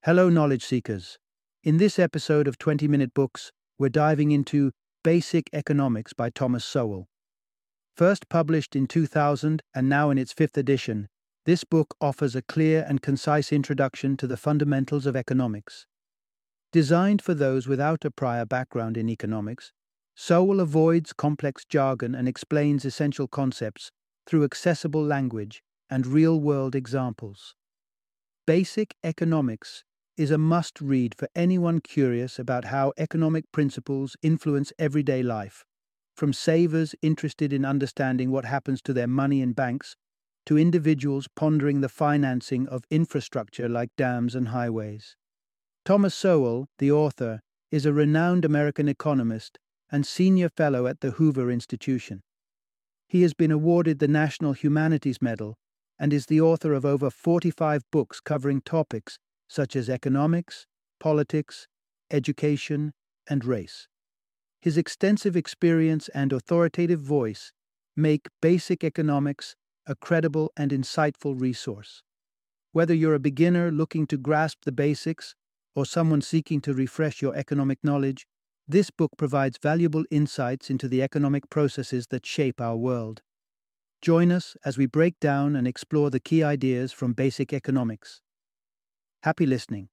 Hello, knowledge seekers. In this episode of 20-Minute Books, we're diving into Basic Economics by Thomas Sowell. First published in 2000 and now in its fifth edition, this book offers a clear and concise introduction to the fundamentals of economics. Designed for those without a prior background in economics, Sowell avoids complex jargon and explains essential concepts through accessible language and real-world examples. Basic Economics is a must-read for anyone curious about how economic principles influence everyday life, from savers interested in understanding what happens to their money in banks to individuals pondering the financing of infrastructure like dams and highways. Thomas Sowell, the author, is a renowned American economist and senior fellow at the Hoover Institution. He has been awarded the National Humanities Medal and is the author of over 45 books covering topics such as economics, politics, education, and race. His extensive experience and authoritative voice make Basic Economics a credible and insightful resource. Whether you're a beginner looking to grasp the basics or someone seeking to refresh your economic knowledge, this book provides valuable insights into the economic processes that shape our world. Join us as we break down and explore the key ideas from Basic Economics. Happy listening.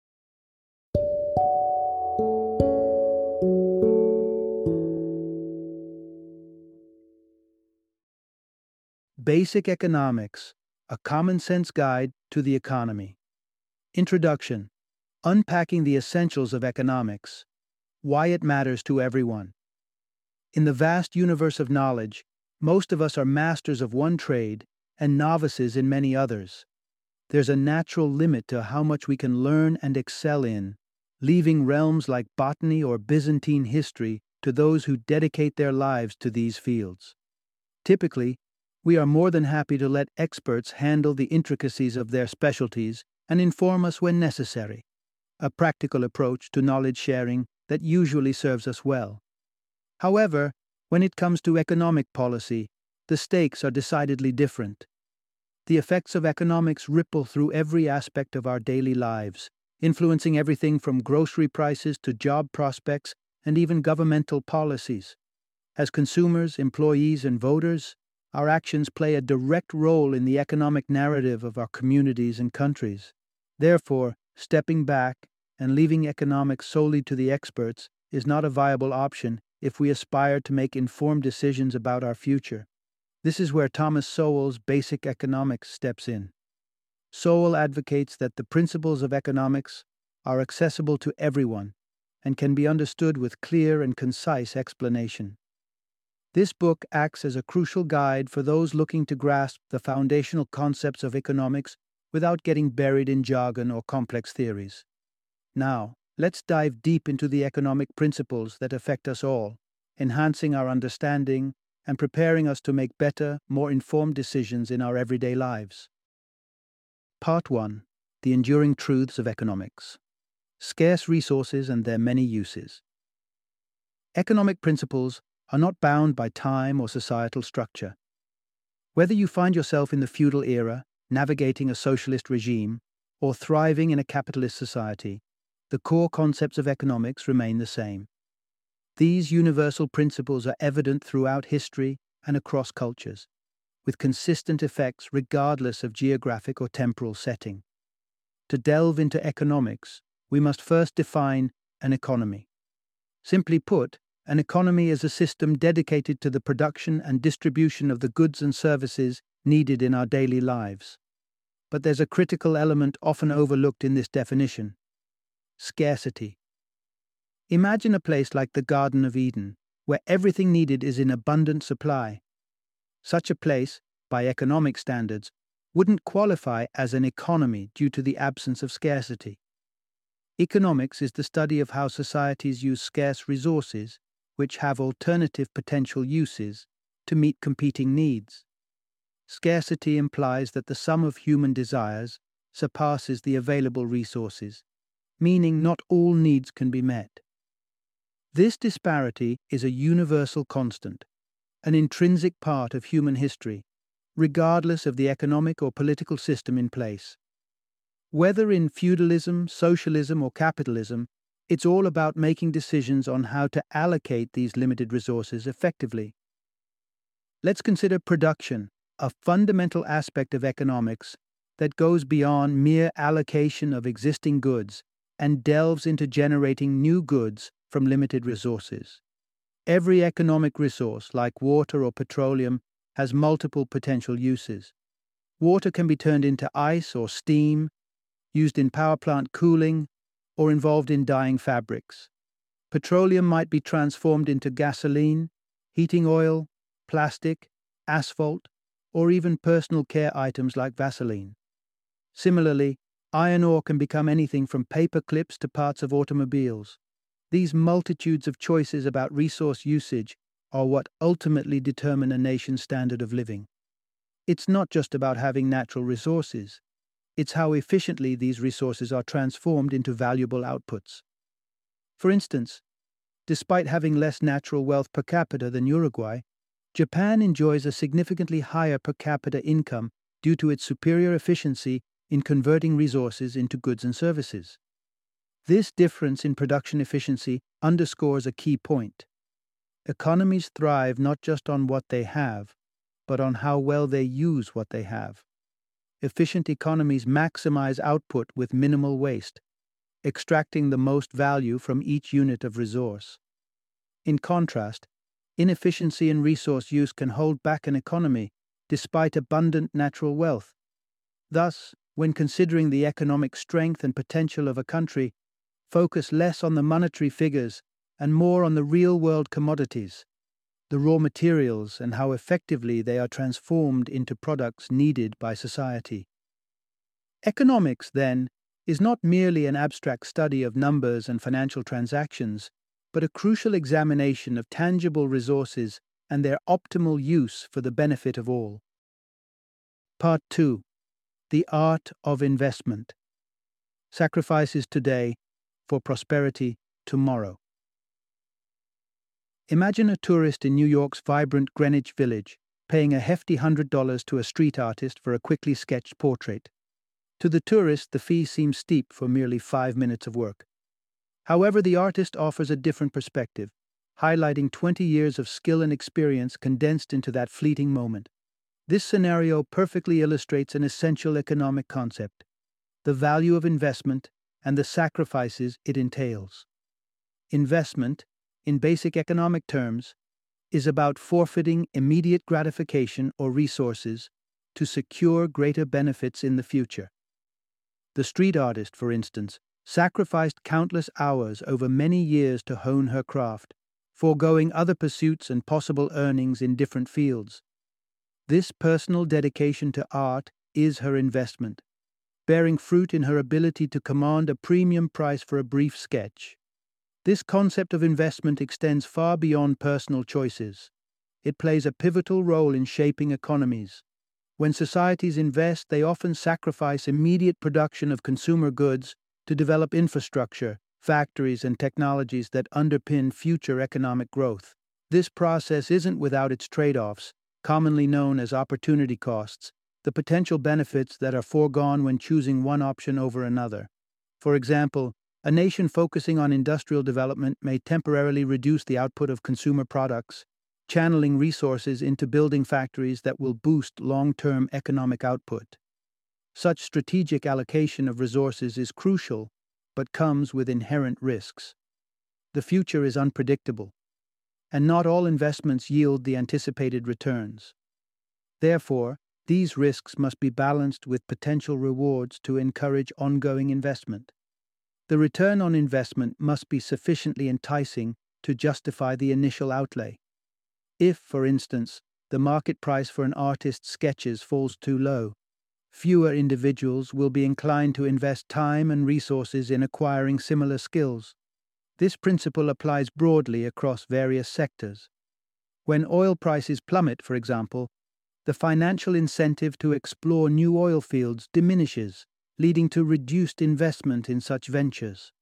Basic Economics, a common-sense guide to the economy. Introduction: Unpacking the essentials of economics. Why it matters to everyone. In the vast universe of knowledge, most of us are masters of one trade and novices in many others. There's a natural limit to how much we can learn and excel in, leaving realms like botany or Byzantine history to those who dedicate their lives to these fields. Typically, we are more than happy to let experts handle the intricacies of their specialties and inform us when necessary, a practical approach to knowledge sharing that usually serves us well. However, when it comes to economic policy, the stakes are decidedly different. The effects of economics ripple through every aspect of our daily lives, influencing everything from grocery prices to job prospects and even governmental policies. As consumers, employees, and voters, our actions play a direct role in the economic narrative of our communities and countries. Therefore, stepping back and leaving economics solely to the experts is not a viable option if we aspire to make informed decisions about our future. This is where Thomas Sowell's Basic Economics steps in. Sowell advocates that the principles of economics are accessible to everyone and can be understood with clear and concise explanation. This book acts as a crucial guide for those looking to grasp the foundational concepts of economics without getting buried in jargon or complex theories. Now, let's dive deep into the economic principles that affect us all, enhancing our understanding and preparing us to make better, more informed decisions in our everyday lives. Part 1. The Enduring Truths of Economics. Scarce resources and their many uses. Economic principles are not bound by time or societal structure. Whether you find yourself in the feudal era, navigating a socialist regime, or thriving in a capitalist society, the core concepts of economics remain the same. These universal principles are evident throughout history and across cultures, with consistent effects regardless of geographic or temporal setting. To delve into economics, we must first define an economy. Simply put, an economy is a system dedicated to the production and distribution of the goods and services needed in our daily lives. But there's a critical element often overlooked in this definition: scarcity. Imagine a place like the Garden of Eden, where everything needed is in abundant supply. Such a place, by economic standards, wouldn't qualify as an economy due to the absence of scarcity. Economics is the study of how societies use scarce resources, which have alternative potential uses, to meet competing needs. Scarcity implies that the sum of human desires surpasses the available resources, meaning not all needs can be met. This disparity is a universal constant, an intrinsic part of human history, regardless of the economic or political system in place. Whether in feudalism, socialism, or capitalism, it's all about making decisions on how to allocate these limited resources effectively. Let's consider production, a fundamental aspect of economics that goes beyond mere allocation of existing goods and delves into generating new goods from limited resources. Every economic resource, like water or petroleum, has multiple potential uses. Water can be turned into ice or steam, used in power plant cooling, or involved in dyeing fabrics. Petroleum might be transformed into gasoline, heating oil, plastic, asphalt, or even personal care items like Vaseline. Similarly, iron ore can become anything from paper clips to parts of automobiles. These multitudes of choices about resource usage are what ultimately determine a nation's standard of living. It's not just about having natural resources. It's how efficiently these resources are transformed into valuable outputs. For instance, despite having less natural wealth per capita than Uruguay, Japan enjoys a significantly higher per capita income due to its superior efficiency in converting resources into goods and services. This difference in production efficiency underscores a key point. Economies thrive not just on what they have, but on how well they use what they have. Efficient economies maximize output with minimal waste, extracting the most value from each unit of resource. In contrast, inefficiency in resource use can hold back an economy despite abundant natural wealth. Thus, when considering the economic strength and potential of a country, focus less on the monetary figures and more on the real-world commodities, the raw materials, and how effectively they are transformed into products needed by society. Economics, then, is not merely an abstract study of numbers and financial transactions, but a crucial examination of tangible resources and their optimal use for the benefit of all. Part 2. The Art of Investment. Sacrifices today for prosperity tomorrow. Imagine a tourist in New York's vibrant Greenwich Village paying a hefty $100 to a street artist for a quickly sketched portrait. To the tourist, the fee seems steep for merely 5 minutes of work. However, the artist offers a different perspective, highlighting 20 years of skill and experience condensed into that fleeting moment. This scenario perfectly illustrates an essential economic concept: the value of investment and the sacrifices it entails. Investment, in basic economic terms, is about forfeiting immediate gratification or resources to secure greater benefits in the future. The street artist, for instance, sacrificed countless hours over many years to hone her craft, foregoing other pursuits and possible earnings in different fields. This personal dedication to art is her investment, bearing fruit in her ability to command a premium price for a brief sketch. This concept of investment extends far beyond personal choices. It plays a pivotal role in shaping economies. When societies invest, they often sacrifice immediate production of consumer goods to develop infrastructure, factories, and technologies that underpin future economic growth. This process isn't without its trade-offs, commonly known as opportunity costs, the potential benefits that are foregone when choosing one option over another. For example, a nation focusing on industrial development may temporarily reduce the output of consumer products, channeling resources into building factories that will boost long-term economic output. Such strategic allocation of resources is crucial, but comes with inherent risks. The future is unpredictable, and not all investments yield the anticipated returns. Therefore, these risks must be balanced with potential rewards to encourage ongoing investment. The return on investment must be sufficiently enticing to justify the initial outlay. If, for instance, the market price for an artist's sketches falls too low, fewer individuals will be inclined to invest time and resources in acquiring similar skills. This principle applies broadly across various sectors. When oil prices plummet, for example, the financial incentive to explore new oil fields diminishes, leading to reduced investment in such ventures.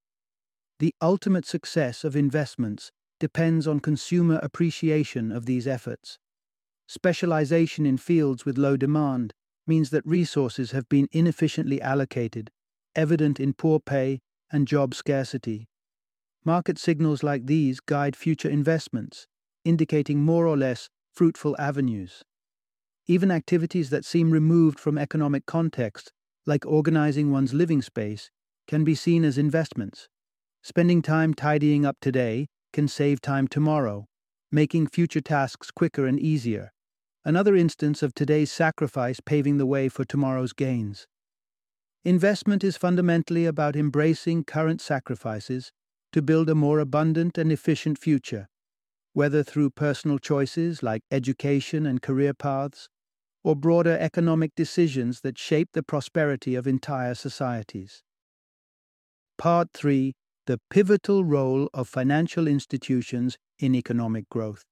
The ultimate success of investments depends on consumer appreciation of these efforts. Specialization in fields with low demand, means that resources have been inefficiently allocated, evident in poor pay and job scarcity. Market signals like these guide future investments, indicating more or less fruitful avenues. Even activities that seem removed from economic context, like organizing one's living space, can be seen as investments. Spending time tidying up today can save time tomorrow, making future tasks quicker and easier. Another instance of today's sacrifice paving the way for tomorrow's gains. Investment is fundamentally about embracing current sacrifices to build a more abundant and efficient future, whether through personal choices like education and career paths, or broader economic decisions that shape the prosperity of entire societies. Part 3. The pivotal role of financial institutions in economic growth.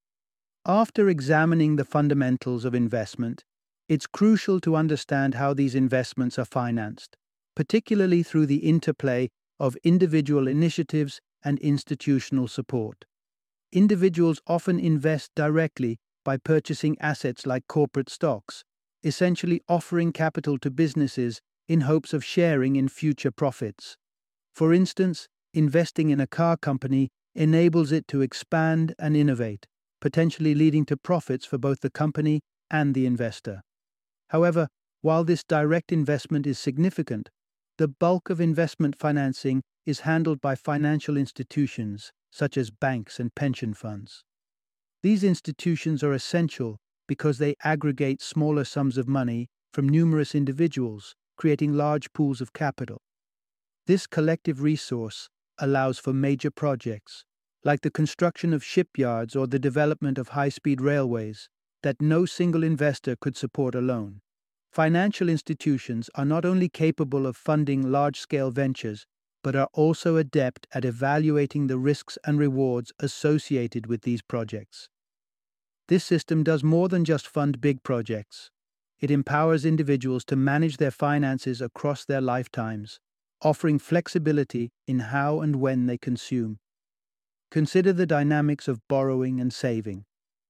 After examining the fundamentals of investment, it's crucial to understand how these investments are financed, particularly through the interplay of individual initiatives and institutional support. Individuals often invest directly by purchasing assets like corporate stocks, essentially offering capital to businesses in hopes of sharing in future profits. For instance, investing in a car company enables it to expand and innovate, potentially leading to profits for both the company and the investor. However, while this direct investment is significant, the bulk of investment financing is handled by financial institutions such as banks and pension funds. These institutions are essential because they aggregate smaller sums of money from numerous individuals, creating large pools of capital. This collective resource allows for major projects, like the construction of shipyards or the development of high-speed railways, that no single investor could support alone. Financial institutions are not only capable of funding large-scale ventures, but are also adept at evaluating the risks and rewards associated with these projects. This system does more than just fund big projects. It empowers individuals to manage their finances across their lifetimes, offering flexibility in how and when they consume. Consider the dynamics of borrowing and saving.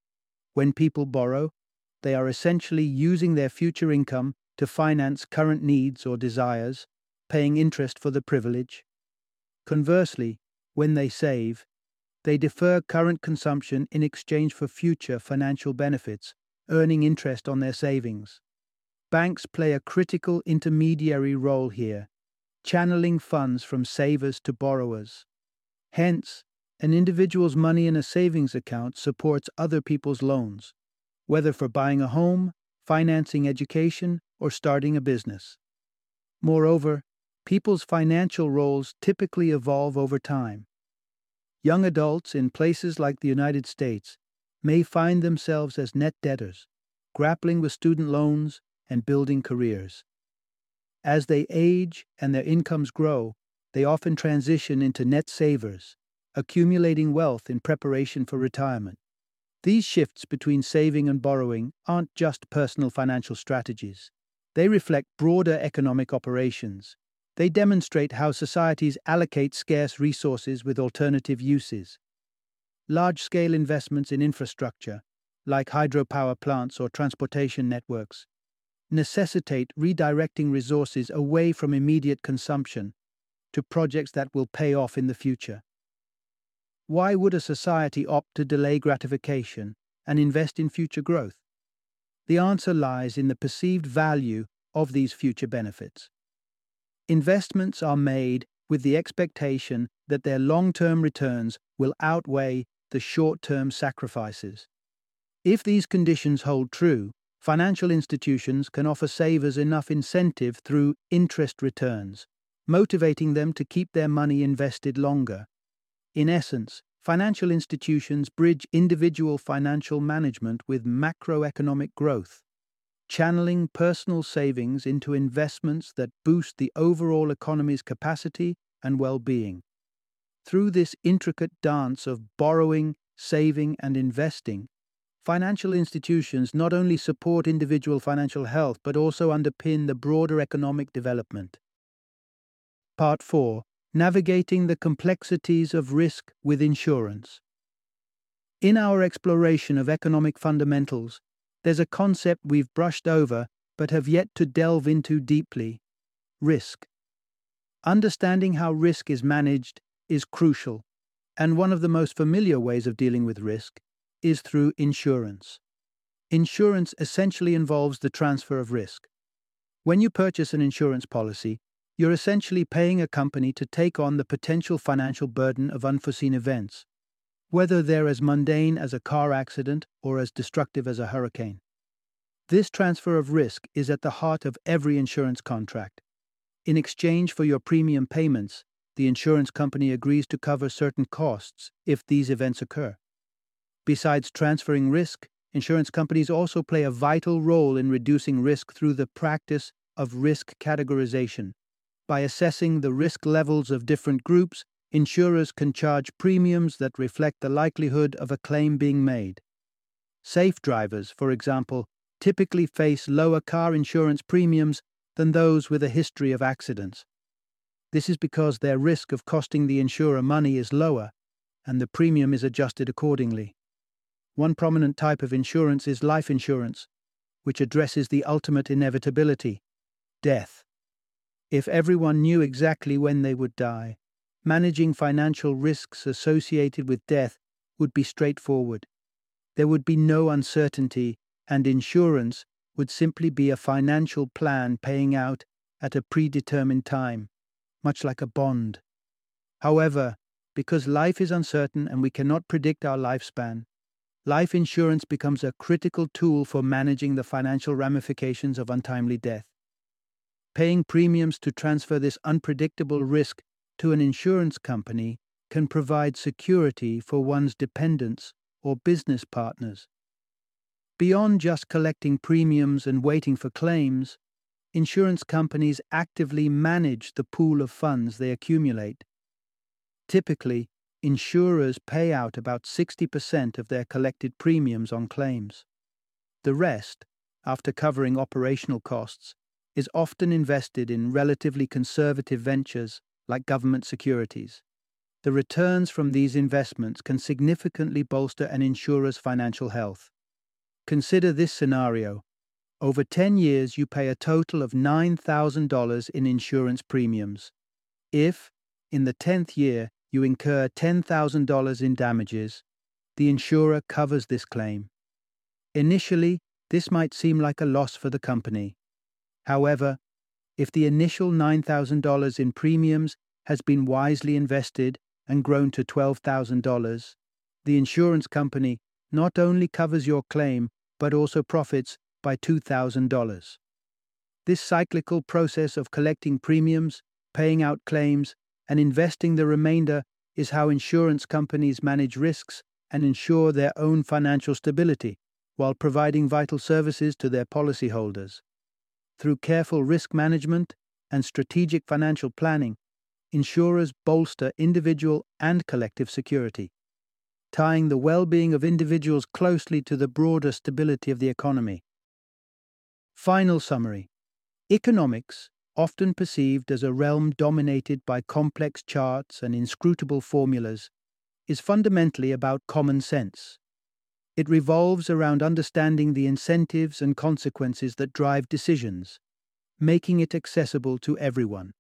When people borrow, they are essentially using their future income to finance current needs or desires, paying interest for the privilege. Conversely, when they save, they defer current consumption in exchange for future financial benefits, earning interest on their savings. Banks play a critical intermediary role here, channeling funds from savers to borrowers. Hence, an individual's money in a savings account supports other people's loans, whether for buying a home, financing education, or starting a business. Moreover, people's financial roles typically evolve over time. Young adults in places like the United States may find themselves as net debtors, grappling with student loans and building careers. As they age and their incomes grow, they often transition into net savers, accumulating wealth in preparation for retirement. These shifts between saving and borrowing aren't just personal financial strategies. They reflect broader economic operations. They demonstrate how societies allocate scarce resources with alternative uses. Large-scale investments in infrastructure, like hydropower plants or transportation networks, necessitate redirecting resources away from immediate consumption to projects that will pay off in the future. Why would a society opt to delay gratification and invest in future growth? The answer lies in the perceived value of these future benefits. Investments are made with the expectation that their long-term returns will outweigh the short-term sacrifices. If these conditions hold true, financial institutions can offer savers enough incentive through interest returns, motivating them to keep their money invested longer. In essence, financial institutions bridge individual financial management with macroeconomic growth, channeling personal savings into investments that boost the overall economy's capacity and well-being. Through this intricate dance of borrowing, saving, and investing, financial institutions not only support individual financial health but also underpin the broader economic development. Part 4. Navigating the complexities of risk with insurance. In our exploration of economic fundamentals, there's a concept we've brushed over but have yet to delve into deeply: risk. Understanding how risk is managed is crucial, and one of the most familiar ways of dealing with risk is through insurance. Insurance essentially involves the transfer of risk. When you purchase an insurance policy, you're essentially paying a company to take on the potential financial burden of unforeseen events, whether they're as mundane as a car accident or as destructive as a hurricane. This transfer of risk is at the heart of every insurance contract. In exchange for your premium payments, the insurance company agrees to cover certain costs if these events occur. Besides transferring risk, insurance companies also play a vital role in reducing risk through the practice of risk categorization. By assessing the risk levels of different groups, insurers can charge premiums that reflect the likelihood of a claim being made. Safe drivers, for example, typically face lower car insurance premiums than those with a history of accidents. This is because their risk of costing the insurer money is lower, and the premium is adjusted accordingly. One prominent type of insurance is life insurance, which addresses the ultimate inevitability: death. If everyone knew exactly when they would die, managing financial risks associated with death would be straightforward. There would be no uncertainty, and insurance would simply be a financial plan paying out at a predetermined time, much like a bond. However, because life is uncertain and we cannot predict our lifespan, life insurance becomes a critical tool for managing the financial ramifications of untimely death. Paying premiums to transfer this unpredictable risk to an insurance company can provide security for one's dependents or business partners. Beyond just collecting premiums and waiting for claims, insurance companies actively manage the pool of funds they accumulate. Typically, insurers pay out about 60% of their collected premiums on claims. The rest, after covering operational costs, is often invested in relatively conservative ventures like government securities. The returns from these investments can significantly bolster an insurer's financial health. Consider this scenario. Over 10 years, you pay a total of $9,000 in insurance premiums. If, in the 10th year, you incur $10,000 in damages, the insurer covers this claim. Initially, this might seem like a loss for the company. However, if the initial $9,000 in premiums has been wisely invested and grown to $12,000, the insurance company not only covers your claim but also profits by $2,000. This cyclical process of collecting premiums, paying out claims, and investing the remainder is how insurance companies manage risks and ensure their own financial stability while providing vital services to their policyholders. Through careful risk management and strategic financial planning, insurers bolster individual and collective security, tying the well-being of individuals closely to the broader stability of the economy. Final summary. Economics, often perceived as a realm dominated by complex charts and inscrutable formulas, is fundamentally about common sense. It revolves around understanding the incentives and consequences that drive decisions, making it accessible to everyone.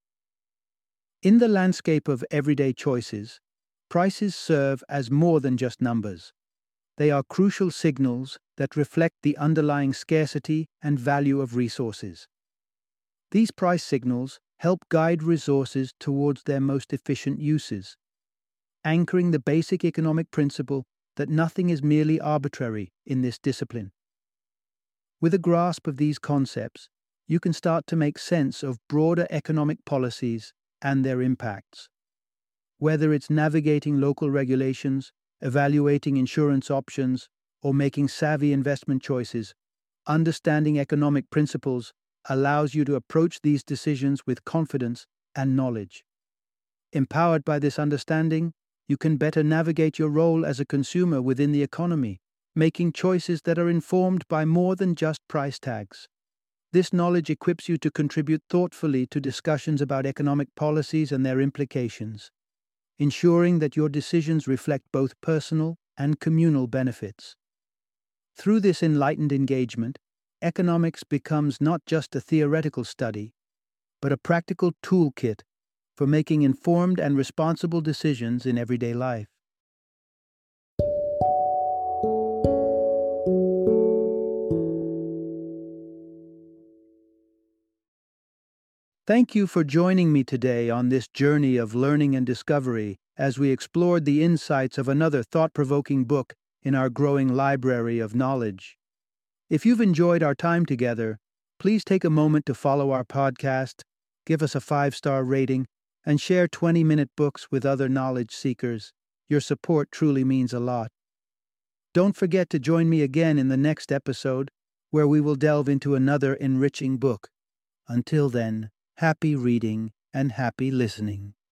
In the landscape of everyday choices, prices serve as more than just numbers. They are crucial signals that reflect the underlying scarcity and value of resources. These price signals help guide resources towards their most efficient uses, anchoring the basic economic principle that nothing is merely arbitrary in this discipline. With a grasp of these concepts, you can start to make sense of broader economic policies and their impacts. Whether it's navigating local regulations, evaluating insurance options, or making savvy investment choices, understanding economic principles allows you to approach these decisions with confidence and knowledge. Empowered by this understanding, you can better navigate your role as a consumer within the economy, making choices that are informed by more than just price tags. This knowledge equips you to contribute thoughtfully to discussions about economic policies and their implications, ensuring that your decisions reflect both personal and communal benefits. Through this enlightened engagement, economics becomes not just a theoretical study, but a practical toolkit for making informed and responsible decisions in everyday life. Thank you for joining me today on this journey of learning and discovery as we explored the insights of another thought-provoking book in our growing library of knowledge. If you've enjoyed our time together, please take a moment to follow our podcast, give us a 5-star rating, and share 20-minute books with other knowledge seekers. Your support truly means a lot. Don't forget to join me again in the next episode, where we will delve into another enriching book. Until then, happy reading and happy listening.